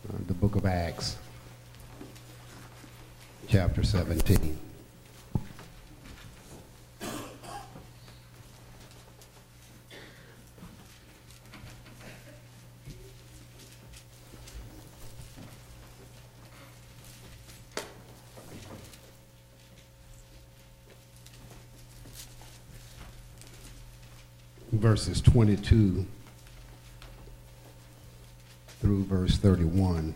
The book of Acts, chapter 17. Verses 22 through verse 31.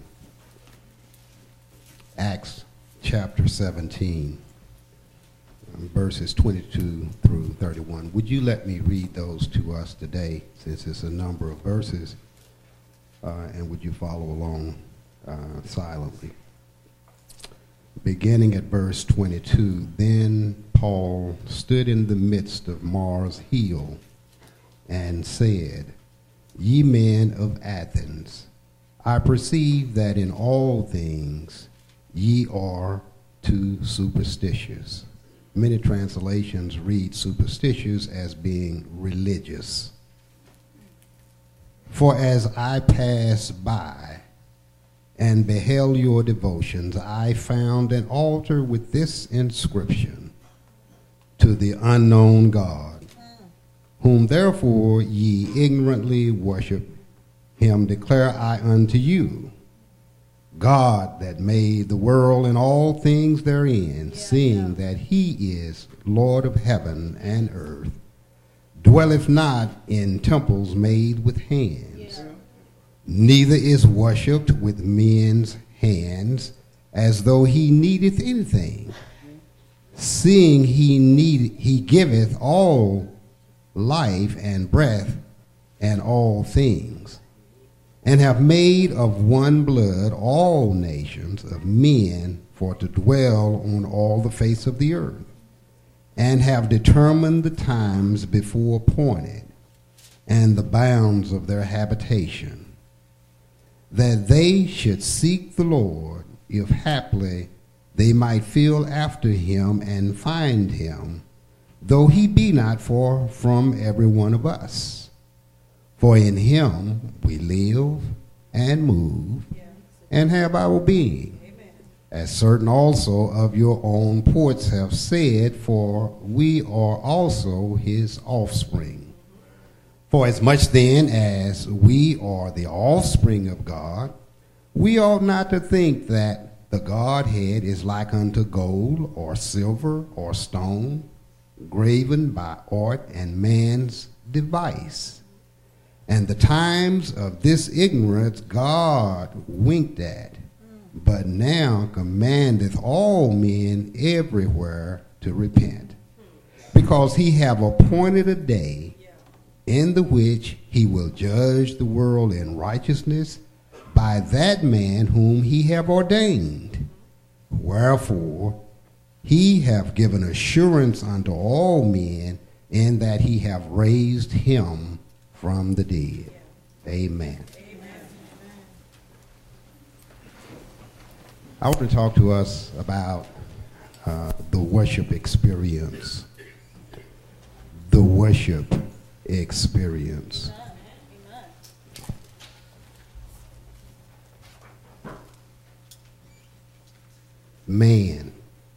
Acts chapter 17, verses 22 through 31. Would you let me read those to us today, since it's a number of verses, and would you follow along silently? Beginning at verse 22, then Paul stood in the midst of Mars Hill and said, Ye men of Athens, I perceive that in all things ye are too superstitious. Many translations read superstitious as being religious. For as I passed by and beheld your devotions, I found an altar with this inscription, To the unknown God, whom therefore ye ignorantly worship, him declare I unto you, God that made the world and all things therein, seeing that he is Lord of heaven and earth, dwelleth not in temples made with hands, neither is worshipped with men's hands, as though he needeth anything, seeing he giveth all life and breath and all things, and have made of one blood all nations of men for to dwell on all the face of the earth, and have determined the times before appointed and the bounds of their habitation, that they should seek the Lord, if haply they might feel after him and find him, though he be not far from every one of us. For in him we live and move and have our being. Amen. As certain also of your own poets have said, for we are also his offspring. For as much then as we are the offspring of God, we ought not to think that the Godhead is like unto gold or silver or stone, graven by art and man's device. And the times of this ignorance God winked at, but now commandeth all men everywhere to repent, because he have appointed a day in the which he will judge the world in righteousness by that man whom he have ordained. Wherefore he have given assurance unto all men, in that he have raised him from the dead. Amen. I want to talk to us about the worship experience. The worship experience. Man.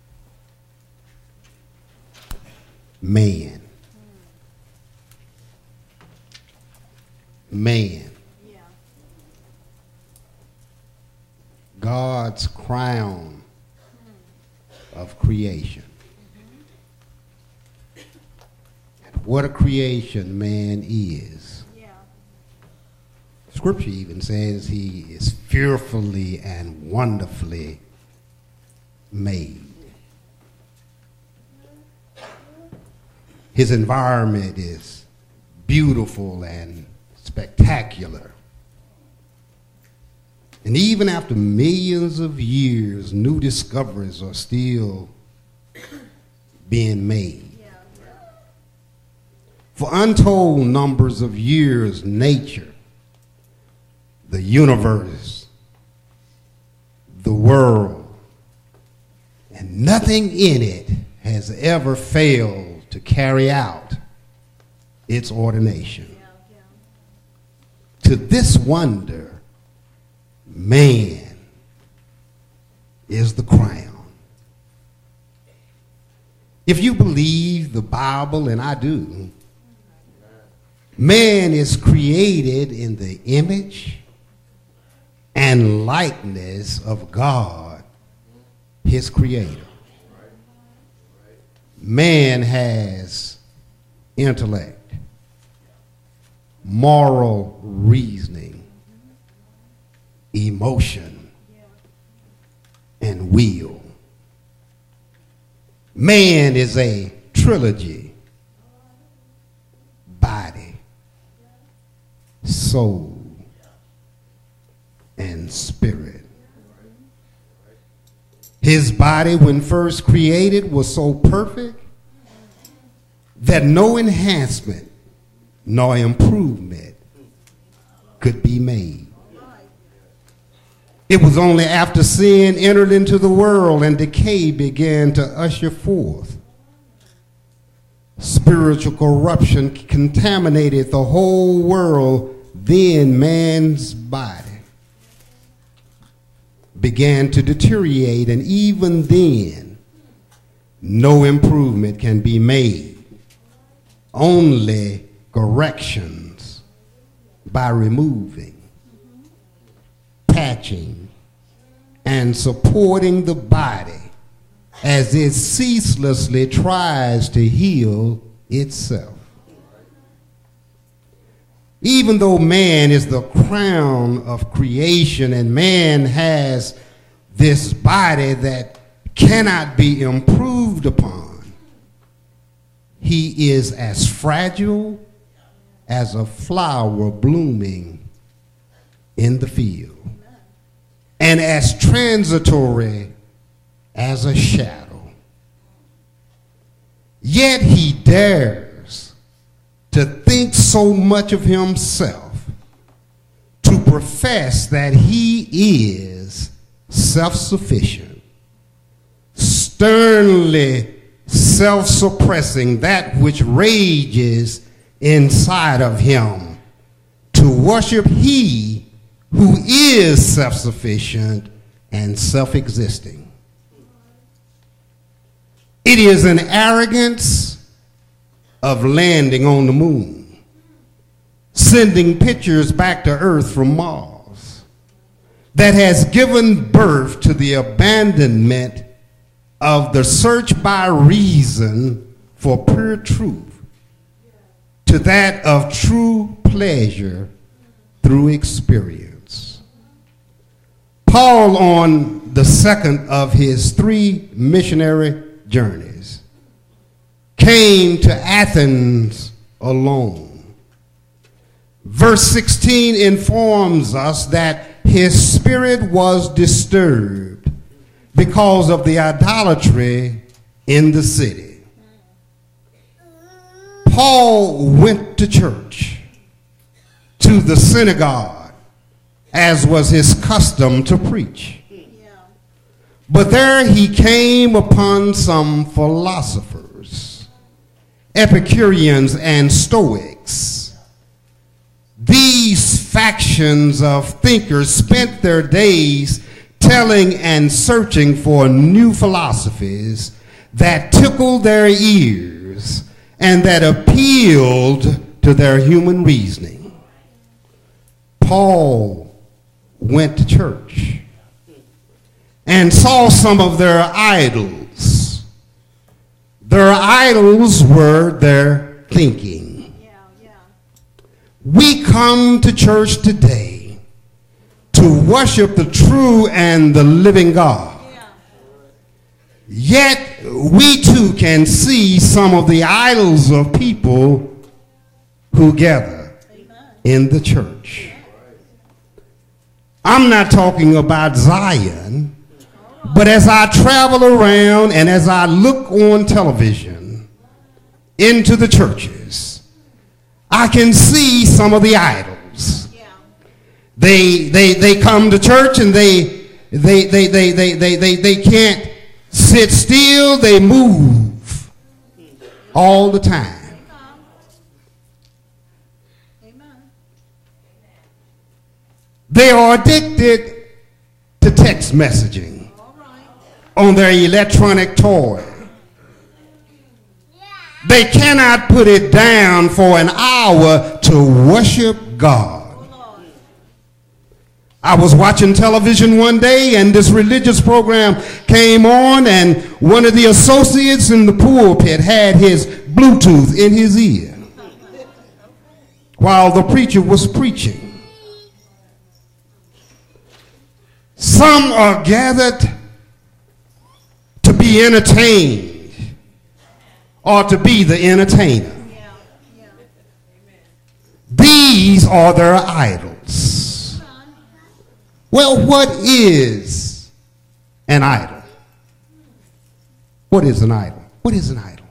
Man. Man. Yeah. God's crown of creation. And what a creation man is. Yeah. Scripture even says he is fearfully and wonderfully made. His environment is beautiful and spectacular. And even after millions of years, new discoveries are still being made. For untold numbers of years, nature, the universe, the world, and nothing in it has ever failed to carry out its ordination. To this wonder, man is the crown. If you believe the Bible, and I do, man is created in the image and likeness of God, his creator. Man has intellect, moral reasoning, emotion, and will. Man is a trilogy: body, soul, and spirit. His body, when first created, was so perfect that no enhancement nor improvement could be made. It was only after sin entered into the world and decay began to usher forth, spiritual corruption contaminated the whole world, then man's body began to deteriorate, and even then no improvement can be made, only corrections by removing, patching, and supporting the body as it ceaselessly tries to heal itself. Even though man is the crown of creation and man has this body that cannot be improved upon, he is as fragile as a flower blooming in the field, and as transitory as a shadow. Yet he dares to think so much of himself, to profess that he is self-sufficient, sternly self-suppressing that which rages inside of him, to worship he who is self-sufficient and self-existing. It is an arrogance of landing on the moon, sending pictures back to Earth from Mars, that has given birth to the abandonment of the search by reason for pure truth, to that of true pleasure through experience. Paul, on the second of his 3 missionary journeys, came to Athens alone. Verse 16 informs us that his spirit was disturbed because of the idolatry in the city. Paul went to church, to the synagogue, as was his custom to preach. But there he came upon some philosophers, Epicureans and Stoics. These factions of thinkers spent their days telling and searching for new philosophies that tickled their ears and that appealed to their human reasoning. Paul went to church and saw some of their idols. Their idols were their thinking. We come to church today to worship the true and the living God. Yet we too can see some of the idols of people who gather in the church. I'm not talking about Zion, but as I travel around and as I look on television into the churches, I can see some of the idols. They come to church and they can't sit still. They move all the time. They are addicted to text messaging on their electronic toy. They cannot put it down for an hour to worship God. I was watching television one day, and this religious program came on, and one of the associates in the pulpit had his Bluetooth in his ear while the preacher was preaching. Some are gathered to be entertained or to be the entertainer. These are their idols. Well, what is an idol? What is an idol? What is an idol?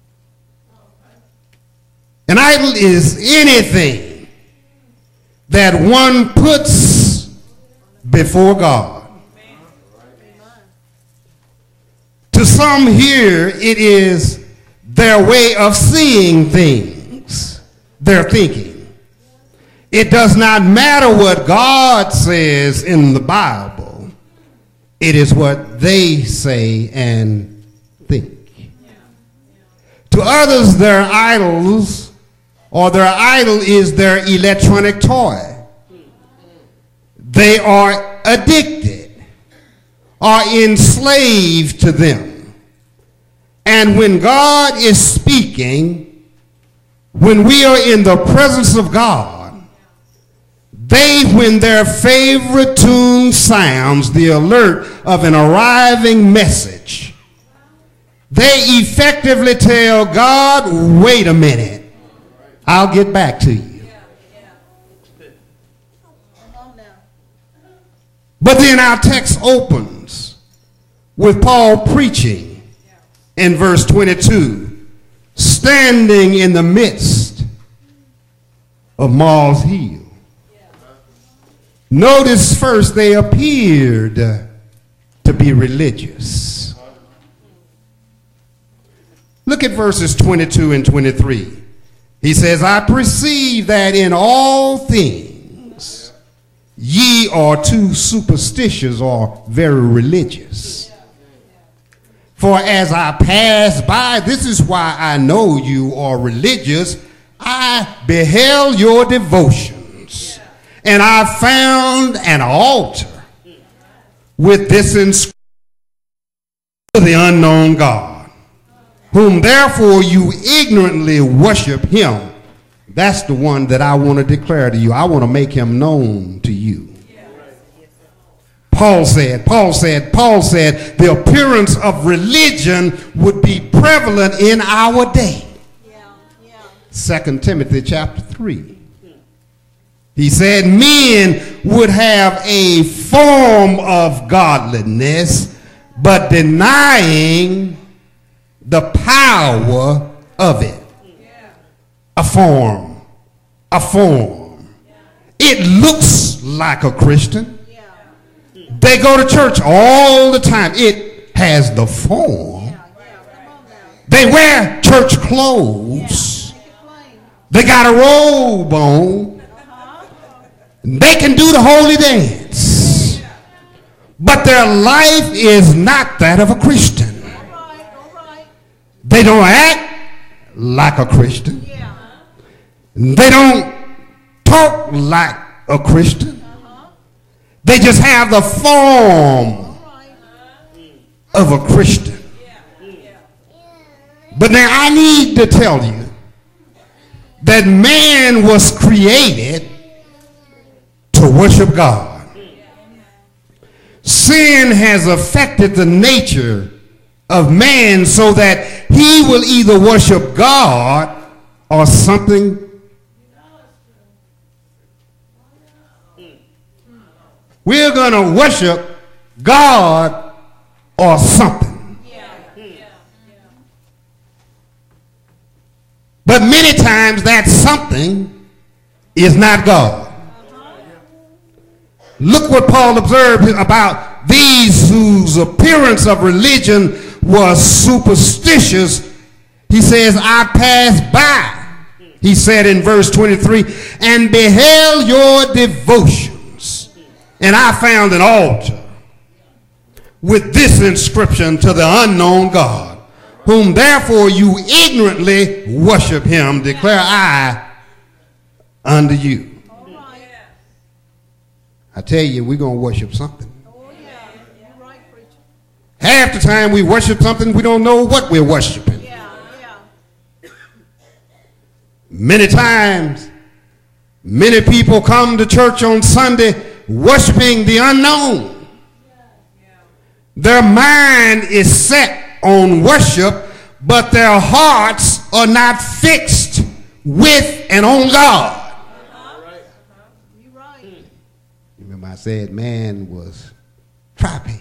An idol is anything that one puts before God. To some here, it is their way of seeing things, their thinking. It does not matter what God says in the Bible. It is what they say and think. To others, their idols, or their idol is their electronic toy. They are addicted or enslaved to them. And when God is speaking, when we are in the presence of God, when their favorite tune sounds the alert of an arriving message, they effectively tell God, wait a minute, I'll get back to you. But then our text opens with Paul preaching in verse 22, standing in the midst of Mars Hill. Notice first they appeared to be religious. Look at verses 22 and 23. He says, I perceive that in all things ye are too superstitious or very religious. For as I pass by, this is why I know you are religious, I beheld your devotions. And I found an altar with this inscription, the unknown God, whom therefore you ignorantly worship him. That's the one that I want to declare to you. I want to make him known to you. Paul said, the appearance of religion would be prevalent in our day. 2 Timothy chapter 3. He said men would have a form of godliness, but denying the power of it. A form. It looks like a Christian. They go to church all the time. It has the form. They wear church clothes. They got a robe on. They can do the holy dance, but their life is not that of a Christian. They don't act like a Christian. They don't talk like a Christian. They just have the form of a Christian. But now I need to tell you that man was created to worship God. Sin has affected the nature of man so that he will either worship God or something. We're going to worship God or something. But many times that something is not God. Look what Paul observed about these whose appearance of religion was superstitious. He says, I passed by, he said in verse 23, and beheld your devotions. And I found an altar with this inscription to the unknown God, whom therefore you ignorantly worship him, declare I unto you. I tell you, we're going to worship something. Half the time we worship something, we don't know what we're worshiping. Many times, many people come to church on Sunday worshiping the unknown. Their mind is set on worship, but their hearts are not fixed with and on God. Remember I said man was tripe.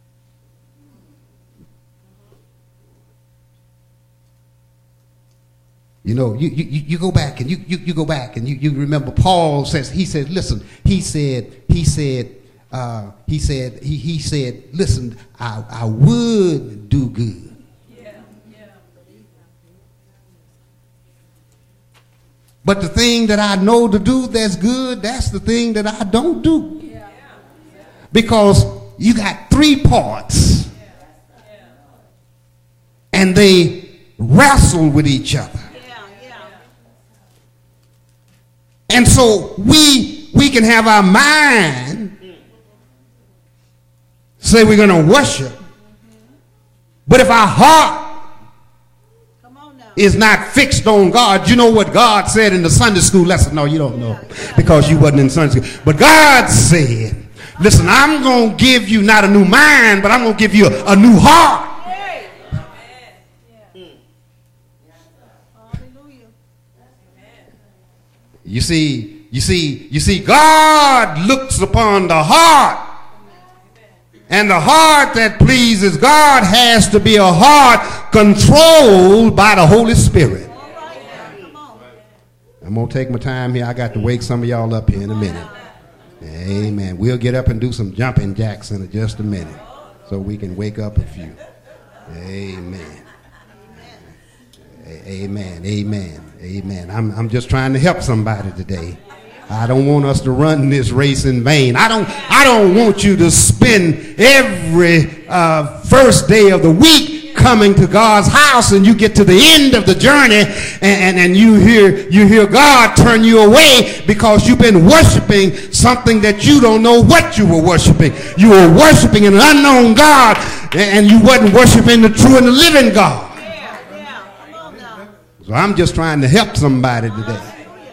You know, you go back and you go back and you remember Paul says, he said, listen, he said, listen, I would do good. But the thing that I know to do that's good, that's the thing that I don't do. Because you got three parts and they wrestle with each other. And so we can have our mind say we're going to worship, but if our heart is not fixed on God, you know what God said in the Sunday school lesson? No, you don't know because you wasn't in Sunday school. But God said, listen, I'm going to give you not a new mind, but I'm going to give you a new heart. You see, God looks upon the heart. And the heart that pleases God has to be a heart controlled by the Holy Spirit. I'm going to take my time here. I got to wake some of y'all up here in a minute. Amen. We'll get up and do some jumping jacks in just a minute so we can wake up a few. Amen. Amen. Amen. Amen. I'm just trying to help somebody today. I don't want us to run this race in vain. I don't want you to spend every first day of the week coming to God's house and you get to the end of the journey and you hear God turn you away because you've been worshiping something that you don't know what you were worshiping. You were worshiping an unknown God and you wasn't worshiping the true and the living God. So I'm just trying to help somebody today.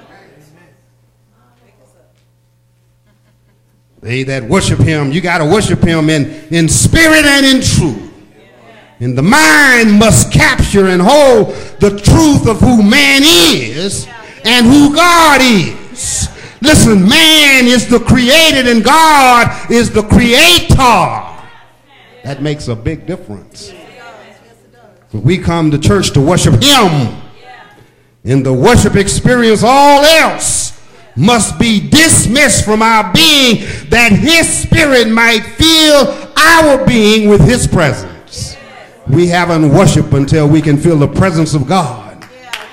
They that worship him, you got to worship him in spirit and in truth. And the mind must capture and hold the truth of who man is and who God is. Listen, man is the created and God is the creator. That makes a big difference. But we come to church to worship him. In the worship experience, all else must be dismissed from our being that his spirit might fill our being with his presence. We haven't worshiped until we can feel the presence of God.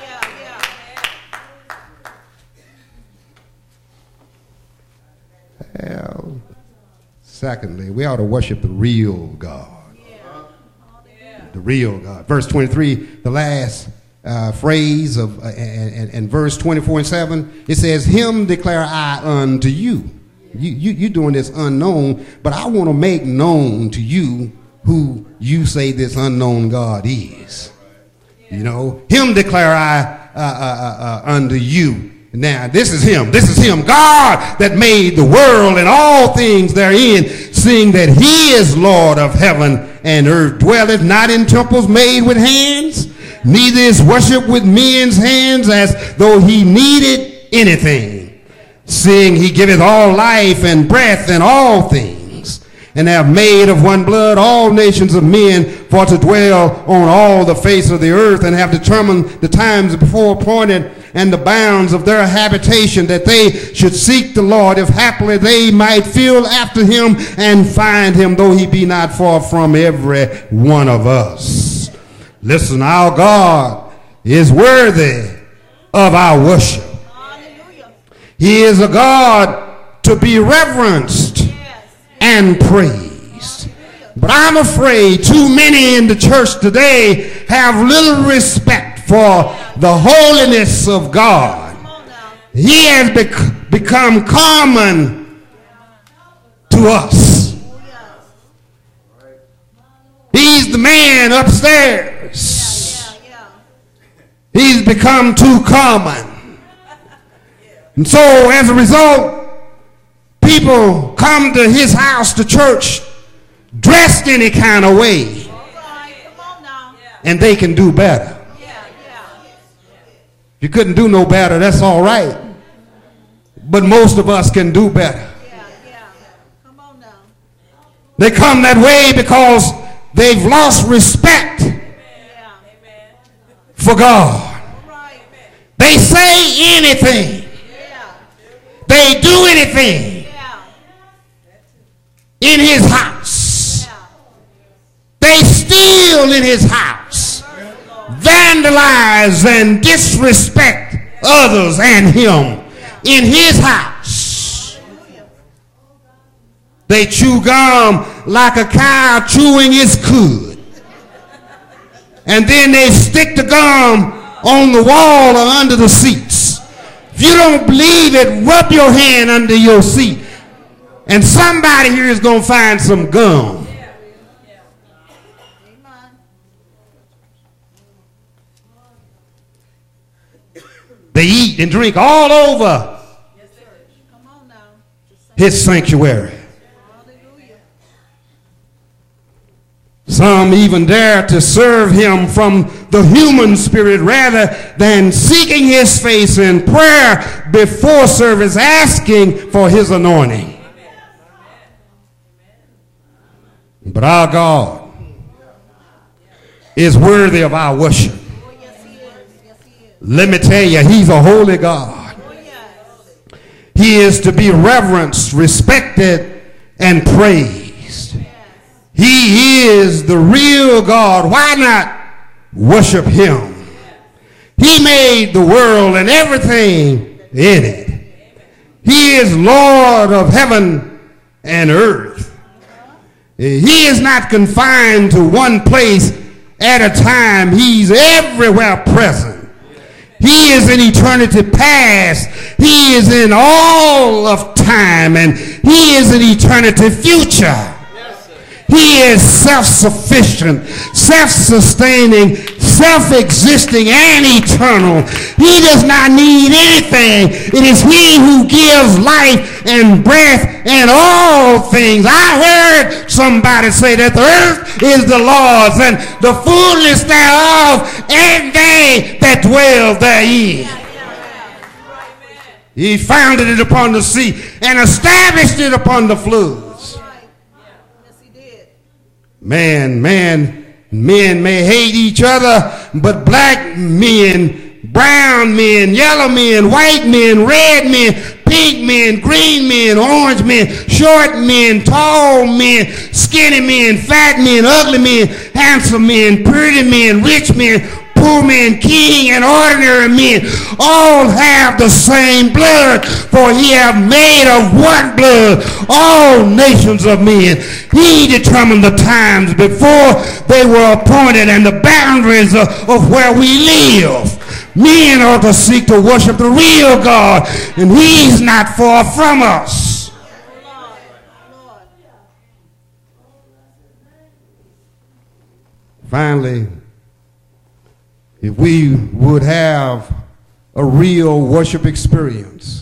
Well, secondly, we ought to worship the real God. The real God. Verse 23, the last phrase of and verse 24 and 7, it says, him declare I unto you. You're doing this unknown, but I want to make known to you who you say this unknown God is. You know, him declare I unto you. Now, this is him, God that made the world and all things therein, seeing that he is Lord of heaven and earth, dwelleth not in temples made with hands, neither is worship with men's hands as though he needed anything, seeing he giveth all life and breath and all things, and have made of one blood all nations of men for to dwell on all the face of the earth, and have determined the times before appointed and the bounds of their habitation, that they should seek the Lord, if haply they might feel after him and find him, though he be not far from every one of us. Listen, our God is worthy of our worship. Hallelujah. He is a God to be reverenced and praised. But I'm afraid too many in the church today have little respect for the holiness of God. He has become common to us. He's the man upstairs. He's become too common. And so as a result, people come to his house, to church, dressed any kind of way. And they can do better. If you couldn't do no better, that's all right. But most of us can do better. They come that way because they've lost respect for God. They say anything. They do anything in his house. They steal in his house, vandalize and disrespect others and him in his house. They chew gum like a cow chewing its cud. And then they stick the gum on the wall or under the seats. If you don't believe it, rub your hand under your seat. And somebody here is going to find some gum. They eat and drink all over his sanctuary. Some even dare to serve him from the human spirit rather than seeking his face in prayer before service, asking for his anointing. But our God is worthy of our worship. Let me tell you, he's a holy God. He is to be reverenced, respected, and praised. He is the real God. Why not worship him? He made the world and everything in it. He is Lord of heaven and earth. He is not confined to one place at a time. He's everywhere present. He is in eternity past. He is in all of time, and he is in eternity future. He is self-sufficient, self-sustaining, self-existing, and eternal. He does not need anything. It is he who gives life and breath and all things. I heard somebody say that the earth is the Lord's and the fullness thereof, and they that dwell therein. He founded it upon the sea and established it upon the floods. Men may hate each other, but black men, brown men, yellow men, white men, red men, pink men, green men, orange men, short men, tall men, skinny men, fat men, ugly men, handsome men, pretty men, rich men, poor men, king and ordinary men, all have the same blood, for he hath made of one blood all nations of men. He determined the times before they were appointed and the boundaries of where we live. Men ought to seek to worship the real God, and he's not far from us. Finally, if we would have a real worship experience,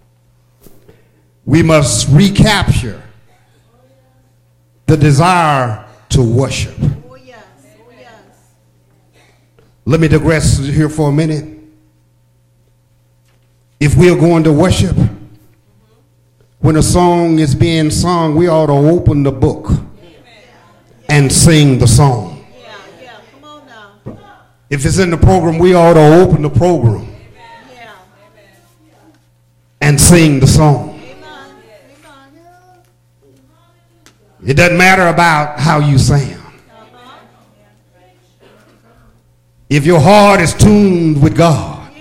we must recapture the desire to worship. Oh, yes. Oh, yes. Let me digress here for a minute. If we are going to worship, when a song is being sung, we ought to open the book and sing the song. If it's in the program, we ought to open the program and sing the song. It doesn't matter about how you sound. If your heart is tuned with God,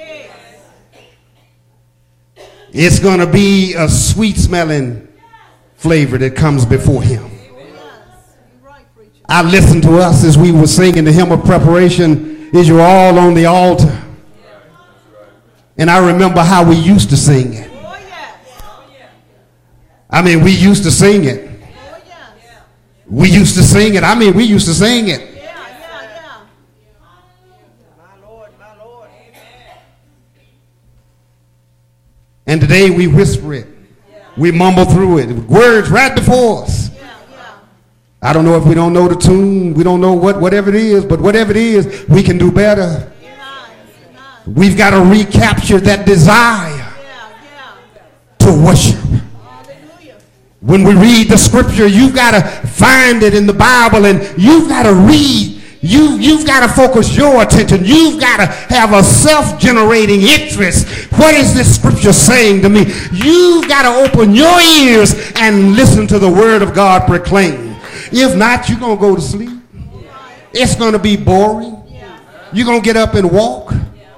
it's going to be a sweet smelling flavor that comes before him. I listened to us as we were singing the hymn of preparation, Is You're All on the Altar. And I remember how we used to sing it. I mean, we used to sing it. We used to sing it. I mean, we used to sing it. And today we whisper it. We mumble through it. Words right before us. I don't know if we don't know the tune. We don't know whatever it is. But whatever it is, we can do better. We've got to recapture that desire to worship. When we read the scripture, you've got to find it in the Bible, and you've got to read. You've got to focus your attention. You've got to have a self-generating interest. What is this scripture saying to me? You've got to open your ears and listen to the word of God proclaimed. If not, you're going to go to sleep. It's going to be boring. You're going to get up and walk.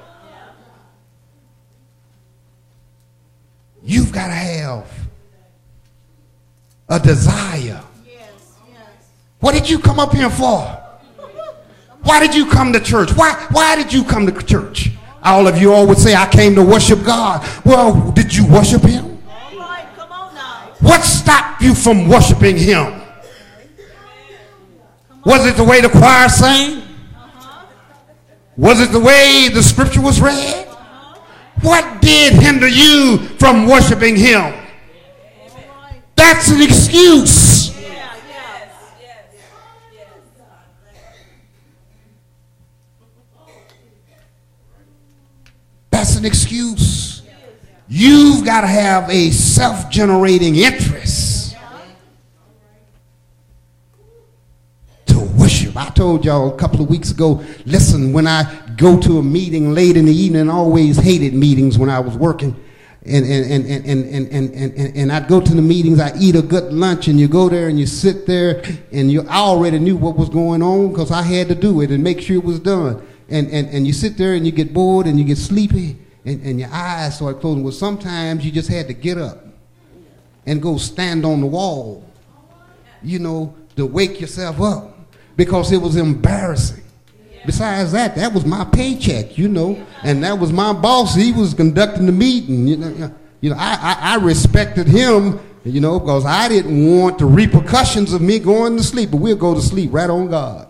You've got to have a desire. What did you come up here for? Why did you come to church? Why did you come to church? All of you all would say, I came to worship God. Well, did you worship him? All right, come on now. What stopped you from worshiping him? Was it the way the choir sang? Was it the way the scripture was read? What did hinder you from worshiping him? That's an excuse. That's an excuse. You've got to have a self-generating interest to worship. I told y'all a couple of weeks ago, listen, when I go to a meeting late in the evening, I always hated meetings when I was working. And I'd go to the meetings, I eat a good lunch, and you go there and you sit there, and I already knew what was going on because I had to do it and make sure it was done. And you sit there and you get bored and you get sleepy and your eyes start closing. Well, sometimes you just had to get up and go stand on the wall, you know, to wake yourself up because it was embarrassing. Besides that, that was my paycheck, you know, and that was my boss. He was conducting the meeting. I respected him, you know, because I didn't want the repercussions of me going to sleep. But we'll go to sleep right on God.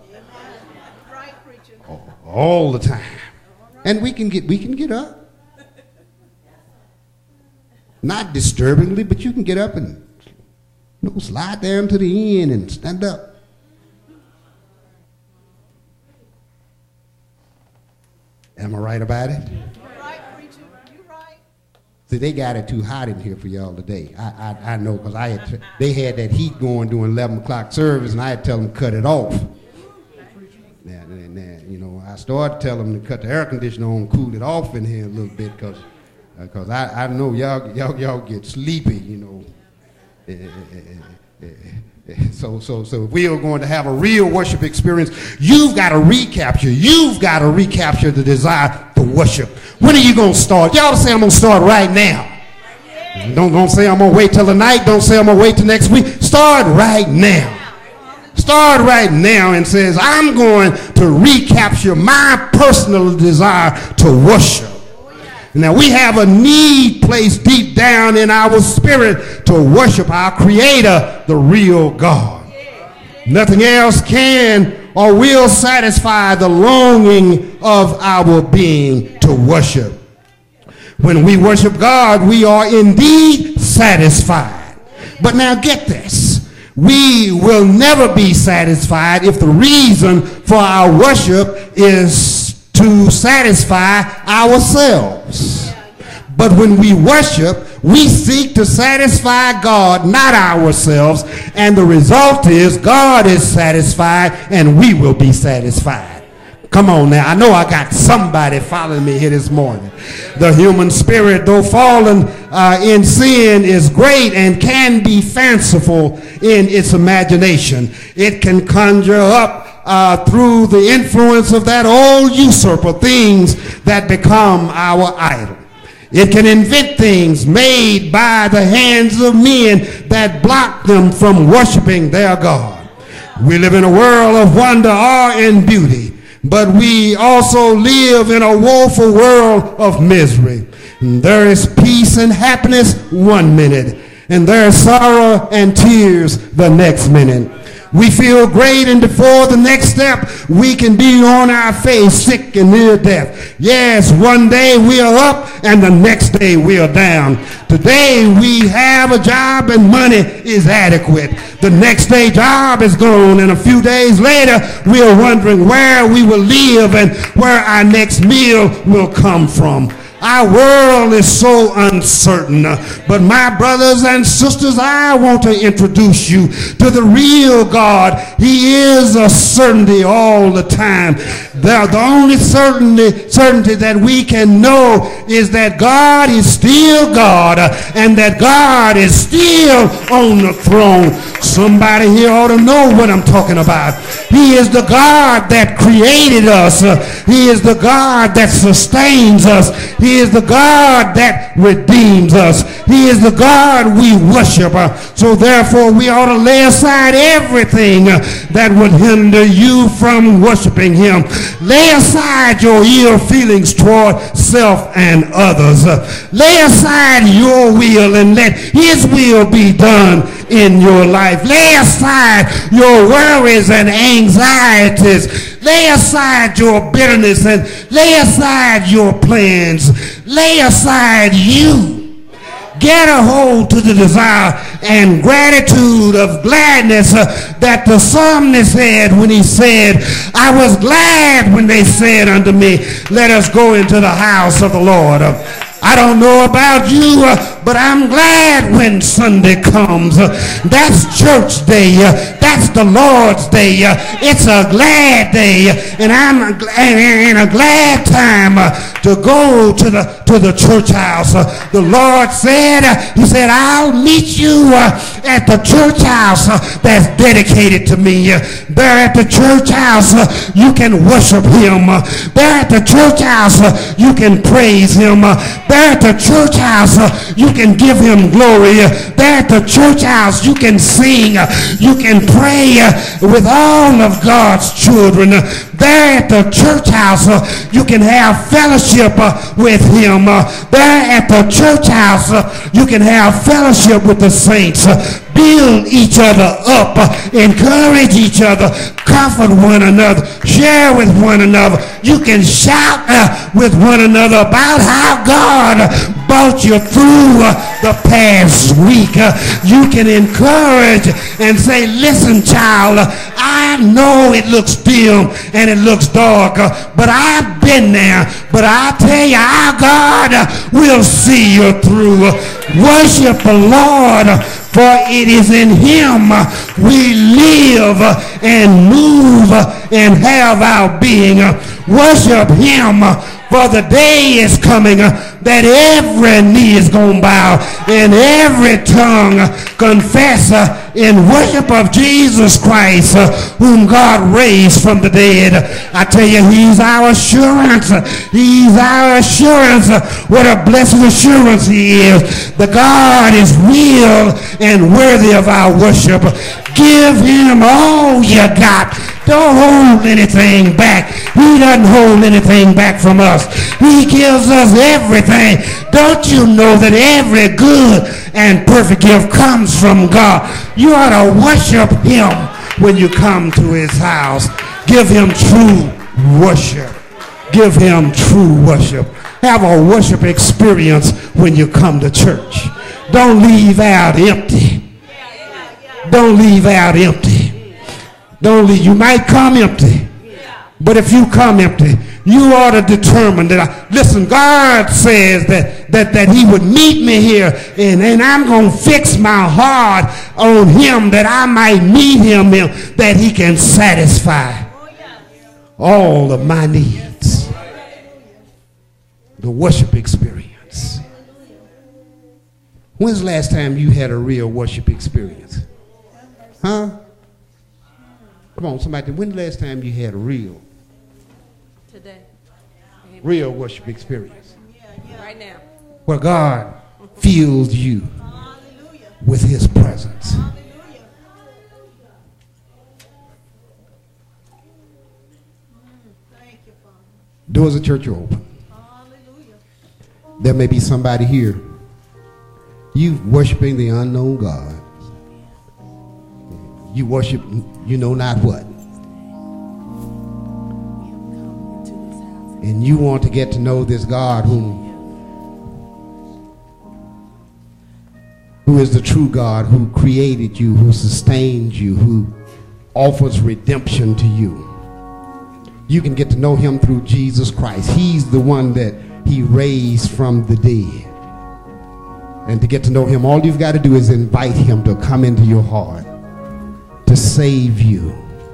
All the time. And we can get up. Not disturbingly, but you can get up and slide down to the end and stand up. Am I right about it? Right, preacher. You're right. See, they got it too hot in here for y'all today. I know, because they had that heat going during 11 o'clock service, and I had to tell them to cut it off. Now, you know, I started telling them to cut the air conditioner on, cool it off in here a little bit, because I know y'all get sleepy, you know. So if we are going to have a real worship experience, you've got to recapture the desire to worship. When are you going to start? Y'all say I'm going to start right now. Don't say I'm going to wait till the night. Don't say I'm going to wait till next week. Start right now. Start right now and says, I'm going to recapture my personal desire to worship. Now, we have a need placed deep down in our spirit to worship our Creator, the real God. Nothing else can or will satisfy the longing of our being to worship. When we worship God, we are indeed satisfied. But now get this. We will never be satisfied if the reason for our worship is to satisfy ourselves. But when we worship, we seek to satisfy God, not ourselves. And the result is God is satisfied and we will be satisfied. Come on now. I know I got somebody following me here this morning. The human spirit, though fallen in sin, is great and can be fanciful in its imagination. It can conjure up through the influence of that old usurper things that become our idol. It can invent things made by the hands of men that block them from worshiping their God. We live in a world of wonder, awe, and beauty, but we also live in a woeful world of misery. And there is peace and happiness one minute, and there is sorrow and tears the next minute. We feel great, and before the next step, we can be on our face, sick and near death. Yes, one day we are up, and the next day we are down. Today we have a job and money is adequate. The next day job is gone, and a few days later we are wondering where we will live and where our next meal will come from. Our world is so uncertain. But my brothers and sisters, I want to introduce you to the real God. He is a certainty all the time. The only certainty that we can know is that God is still God and that God is still on the throne. Somebody here ought to know what I'm talking about. He is the God that created us. He is the God that sustains us. He is the God that redeems us. He is the God we worship. So therefore we ought to lay aside everything that would hinder you from worshiping him. Lay aside your ill feelings toward self and others. Lay aside your will and let his will be done in your life. Lay aside your worries and anxieties. Lay aside your bitterness and lay aside your plans. Lay aside you. Get a hold to the desire and gratitude of gladness that the psalmist had when he said, I was glad when they said unto me, let us go into the house of the Lord. I don't know about you, but I'm glad when Sunday comes. That's church day. That's the Lord's day. It's a glad day, and I'm in a glad time to go to the church house. The Lord said, he said, I'll meet you at the church house that's dedicated to me. There at the church house, you can worship him. There at the church house, you can praise him. There at the church house, you can give him glory. There at the church house, you can sing. You can pray with all of God's children. There at the church house, you can have fellowship with him. There at the church house, you can have fellowship with the saints. Build each other up, encourage each other, comfort one another, share with one another. You can shout with one another about how God brought you through the past week. You can encourage and say, listen, child, I know it looks dim and it looks dark, but I've been there. But I tell you, our God will see you through. Worship the Lord, for it is in him we live and move and have our being. Worship him, for the day is coming that every knee is going to bow and every tongue confess in worship of Jesus Christ, whom God raised from the dead. I tell you, he's our assurance. He's our assurance. What a blessed assurance he is. The God is real and worthy of our worship. Give him all you got. Don't hold anything back. He doesn't hold anything back from us. He gives us everything. Don't you know that every good and perfect gift comes from God? You ought to worship him when you come to his house. Give him true worship. Give him true worship. Have a worship experience when you come to church. Don't leave out empty. Don't leave out empty. Don't leave. You might come empty, but if you come empty, you ought to determine that. Listen, God says that he would meet me here, and I'm going to fix my heart on him that I might meet him, that he can satisfy all of my needs. The worship experience. When's the last time you had a real worship experience? Huh? Come on, somebody. When's the last time you had a real worship experience? Right now. Where God fills you with his presence. Doors of church are open. Hallelujah. There may be somebody here. You worshiping the unknown God. You worship you know not what. And you want to get to know this God who is the true God, who created you, who sustains you, who offers redemption to you. You can get to know him through Jesus Christ. He's the one that he raised from the dead. And to get to know him, all you've got to do is invite him to come into your heart, to save you.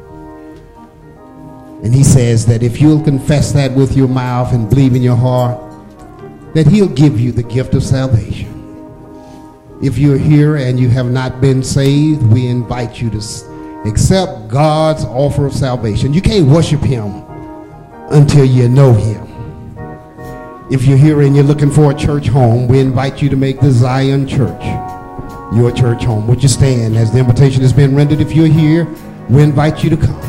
And he says that if you'll confess that with your mouth and believe in your heart, that he'll give you the gift of salvation. If you're here and you have not been saved, we invite you to accept God's offer of salvation. You can't worship him until you know him. If you're here and you're looking for a church home, we invite you to make the Zion Church your church home. Would you stand as the invitation has been rendered? If you're here, we invite you to come.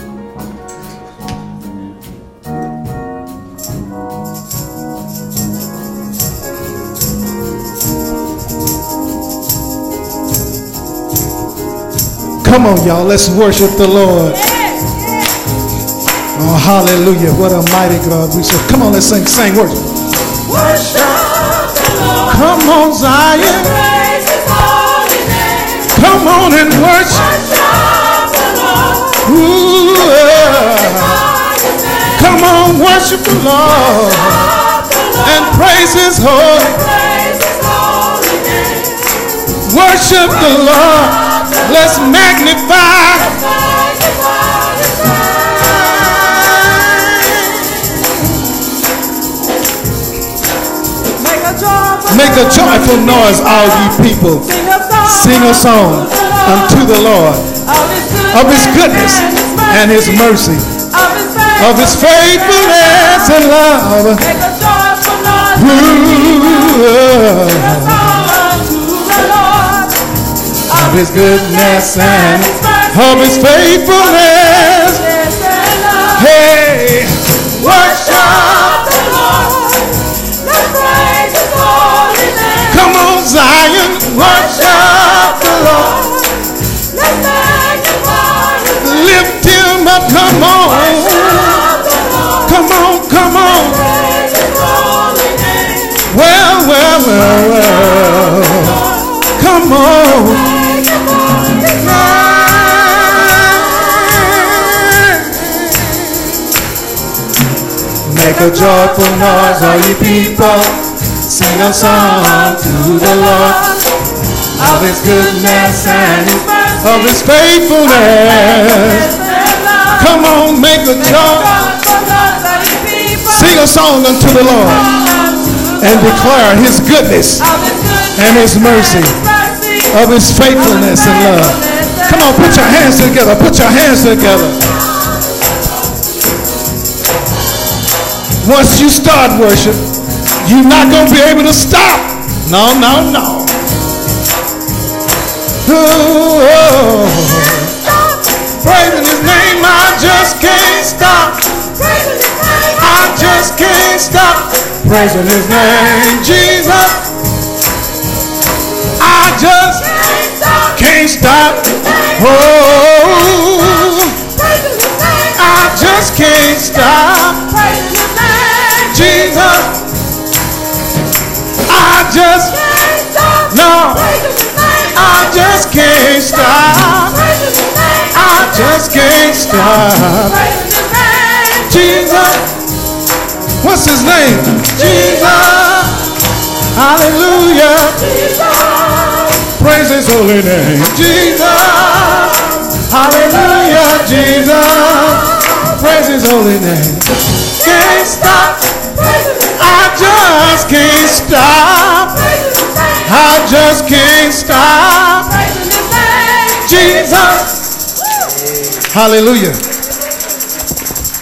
Come on, y'all. Let's worship the Lord. Oh, hallelujah. What a mighty God we serve. Come on, let's sing worship. Worship the Lord. Come on, Zion. Praise his holy name. Come on and worship. Worship the Lord. Ooh, come on, worship the Lord and praise his holy. Praise his holy name. Worship the Lord. Let's magnify. Make a joyful noise, all ye people. Sing a song unto the Lord of his goodness and his mercy, of his faithfulness and love. Of his goodness and of his faithfulness. Hey, worship the Lord. Let's praise his holy name. Come on, Zion, worship the Lord. Let's magnify his name. Lift him up, come on. Come on, come on. Praise his holy name. Well. Come on. Make a joyful noise, all you people. Sing a song to the Lord of his goodness and of his faithfulness. Come on, make a joy. Sing a song unto the Lord and declare his goodness and his mercy, of his faithfulness and love. Come on, put your hands together. Put your hands together. Once you start worship, you're not going to be able to stop. No. Oh. Praising his name, I just can't stop. I just can't stop. Praising his name, Jesus. I just can't stop. Oh, I just can't stop. Jesus, I just can't stop. I just can't stop. Jesus, what's his name? Jesus, hallelujah. Praise his holy name. Jesus, hallelujah. Jesus, praise his holy name. Can't stop. I just can't stop. I just can't stop. Jesus. Hallelujah.